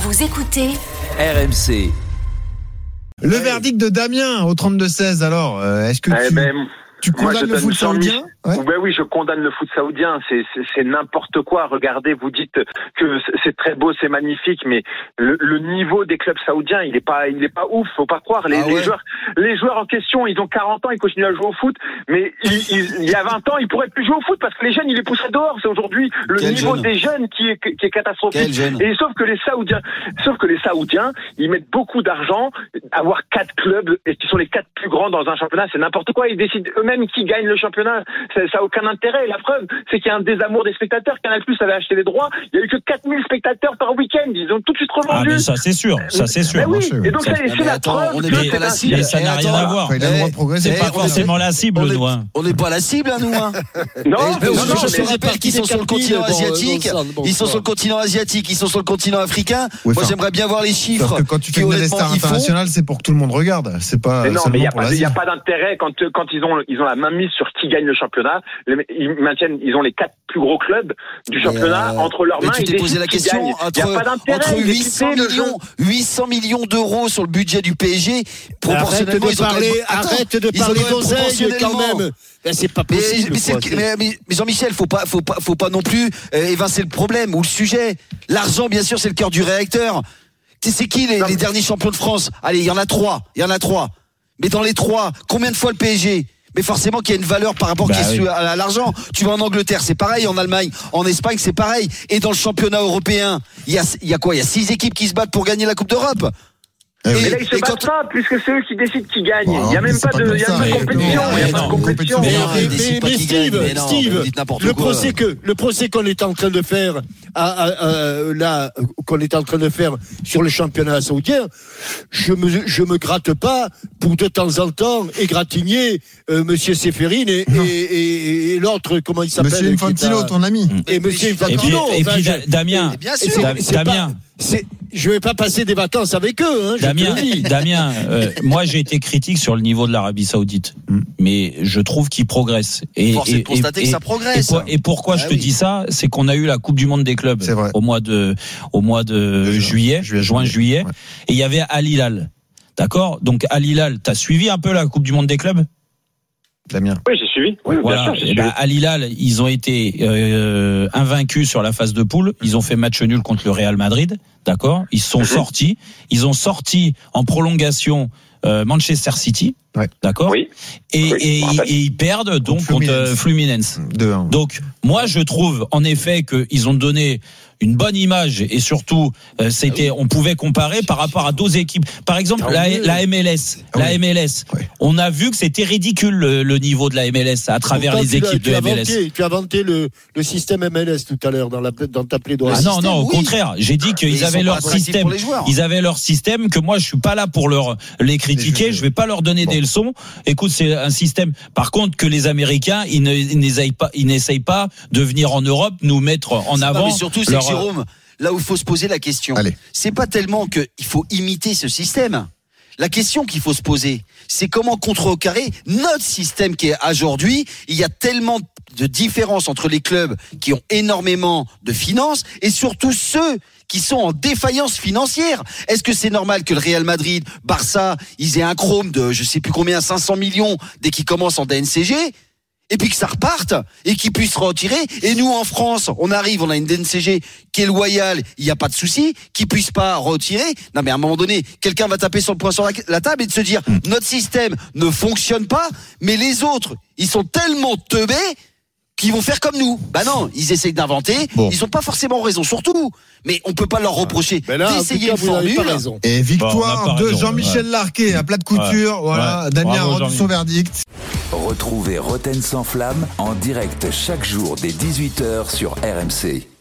Vous écoutez RMC. Le verdict de Damien au 32-16, alors, est-ce que tu condamnes le foot saoudien? Oui, je condamne le foot saoudien. C'est n'importe quoi. Regardez, vous dites que c'est très beau, c'est magnifique, mais le niveau des clubs saoudiens, il est pas ouf. Faut pas croire. Les joueurs en question, ils ont 40 ans, ils continuent à jouer au foot, mais il y a 20 ans, ils pourraient plus jouer au foot parce que les jeunes, ils les pousseraient dehors. C'est aujourd'hui le niveau des jeunes qui est catastrophique. Et sauf que les Saoudiens, ils mettent beaucoup d'argent. Avoir 4 clubs qui sont les 4 plus grands dans un championnat, c'est n'importe quoi. Ils décident eux-mêmes qui gagne le championnat. Ça n'a aucun intérêt. La preuve, c'est qu'il y a un désamour des spectateurs. Canal+ avait acheté les droits. Il n'y a eu que 4000 spectateurs par week-end. Ils ont tout de suite revendu. Ah, mais ça, c'est sûr. Oui. Et donc, c'est la preuve. On n'est pas la cible. Mais ça n'a rien à voir. C'est pas forcément la cible, nous. On n'est pas la cible, nous. Non, je rappelle qu'ils sont sur le continent asiatique. Ils sont sur le continent asiatique. Ils sont sur le continent africain. Moi, j'aimerais bien voir les chiffres. Parce que quand tu fais des stars internationales, c'est pour que tout le monde regarde. C'est pas. Mais non, mais il n'y a pas d'intérêt quand ils ont la main mise sur qui gagne le championnat. Ils ont les 4 plus gros clubs du championnat entre leurs mains. Tu t'es posé la question entre 800 millions d'euros sur le budget du PSG, proportionnellement. Arrête de parler d'oseille quand même. C'est pas possible. Mais Jean-Michel, faut pas non plus évincer le problème ou le sujet. L'argent, bien sûr, c'est le cœur du réacteur. C'est qui les derniers champions de France? Allez, il y en a 3. Mais dans les 3, combien de fois le PSG? Mais forcément qu'il y a une valeur par rapport à l'argent. Tu vas en Angleterre, c'est pareil, en Allemagne, en Espagne, c'est pareil. Et dans le championnat européen, il y a quoi? Il y a 6 équipes qui se battent pour gagner la Coupe d'Europe. Mais là, ils se battent pas, puisque c'est eux qui décident qui gagnent. Il n'y a même pas de compétition. Mais Steve, le procès qu'on est en train de faire, qu'on est en train de faire sur le championnat saoudien, je me gratte pas pour de temps en temps égratigner Monsieur Séphérine et l'autre, comment il s'appelle? Monsieur Infantino, ton ami. Et Monsieur Infantino. Et puis Damien. Je vais pas passer des vacances avec eux. Damien, moi j'ai été critique sur le niveau de l'Arabie Saoudite, mais je trouve qu'il progresse. Force est de constater que ça progresse. Et pourquoi je te dis ça, c'est qu'on a eu la Coupe du Monde des clubs au mois de juin-juillet, ouais. Et il y avait Al Hilal. D'accord? Donc Al Hilal, t'as suivi un peu la Coupe du Monde des clubs? Damien. Oui, j'ai suivi. Oui, voilà. Bien sûr, j'ai suivi. Al Hilal, ils ont été invaincus sur la phase de poule. Ils ont fait match nul contre le Real Madrid. D'accord? Ils sont sortis. Ils ont sorti en prolongation Manchester City. Ouais. D'accord? Oui. Et ils perdent donc contre Fluminense. 2-1. Donc, moi, je trouve en effet qu'ils ont donné une bonne image et surtout, on pouvait comparer par rapport à d'autres équipes. Par exemple, la MLS. La MLS. On a vu que c'était ridicule le niveau de la MLS à travers les équipes de MLS. Tu as vanté le système MLS tout à l'heure dans ta plaidoirie. Ah non, au contraire. J'ai dit qu'ils avaient leur système. Ils avaient leur système que moi, je suis pas là pour les critiquer. Je vais pas leur donner des leçons. Écoute, c'est un système. Par contre, que les Américains, ils n'essayent pas de venir en Europe nous mettre en avant. Mais surtout, c'est Jérôme, là où il faut se poser la question, c'est pas tellement qu'il faut imiter ce système. La question qu'il faut se poser, c'est comment contrecarrer notre système qui est aujourd'hui. Il y a tellement de différences entre les clubs qui ont énormément de finances et surtout ceux qui sont en défaillance financière. Est-ce que c'est normal que le Real Madrid, Barça, ils aient un chrome de je sais plus combien, 500 millions dès qu'ils commencent en DNCG? Et puis que ça reparte et qu'ils puissent retirer. Et nous, en France, on a une DNCG qui est loyale, il n'y a pas de souci, qu'ils puissent pas retirer. Non, mais à un moment donné, quelqu'un va taper son poing sur la table et de se dire, notre système ne fonctionne pas, mais les autres, ils sont tellement teubés qu'ils vont faire comme nous. Bah non, ils essayent d'inventer, ils ont pas forcément raison, surtout. Mais on peut pas leur reprocher d'essayer une formule. Et victoire de Jean-Michel Larquet à plat de couture. Voilà, Damien a rendu son verdict. Retrouvez Roten sans flamme en direct chaque jour dès 18h sur RMC.